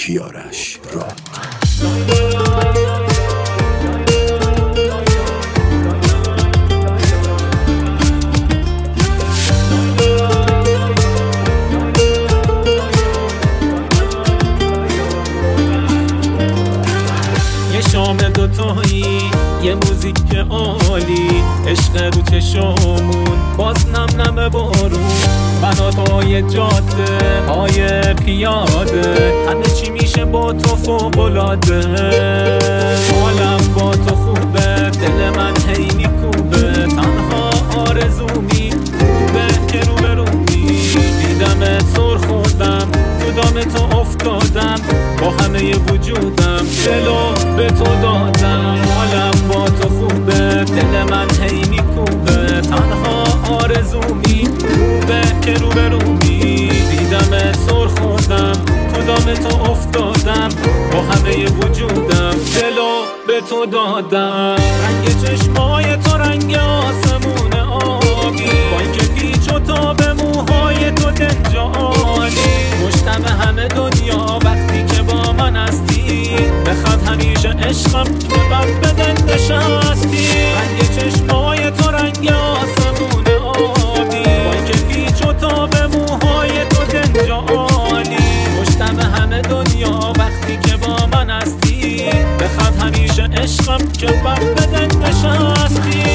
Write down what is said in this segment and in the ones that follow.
کیارش را. یه شام دوتایی، یه موزیک عالی، عشق رو چشامون باز نم نم بارون، بناتای جاده های پیاده، همه چی میشه با تو فوق‌العاده. حالم با تو خوبه، دل من هی میکوبه، تنها آرزومی خوبه که رو به رومی، دیدمت سر خوردم، تو دام تو افتادم، با همه وجودم دلو به تو دادم. حالم با تو خوبه، دل من هی میکوبه، تنها آرزومی خوبه که رو به رومی، دیدمت سر خوردم، تو دام تو افتادم، با همه وجودم دلو به تو دادم. رنگ چشمای تو رنگ آسمون آبی، با اینکه پیچ و تاب موهای تو دنج عالی، مشتم همه دنیا وقتی که با من هستی، بخواد همیشه عشقم که بر بدن نشستی. رنگ چشمای تو رنگ آسمون آبی، با اینکه پیچ و تاب موهای تو دنج عالی، مشتم همه دنیا وقتی که با من هستی، بخواد همیشه عشقم که بر بدن نشستی.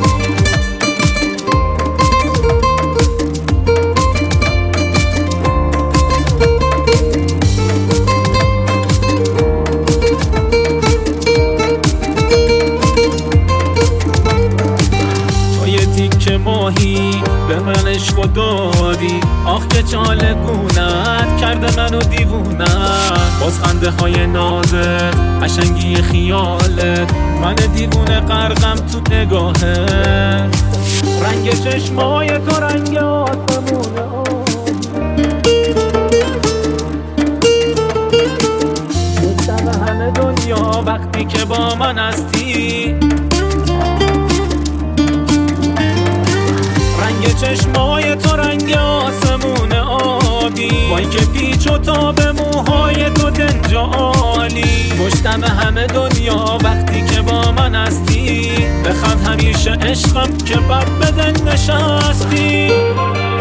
ماهی به من عشق دادی، آخ که چالگونت کرده منو دیوونت، باز خنده های نازت قشنگی خیالت، من دیوونه غرقم تو نگاهت. رنگ چشمای تو رنگ آسمون مشتم همه دنیا وقتی که با من هستی. رنگ چشمای تو رنگ آسمون آبی، با اینکه پیچ و تاب موهای تو دنج عالی، مشتم همه دنیا وقتی که با من هستی، بخواد همیشه عشقم که بر بدن نشستی.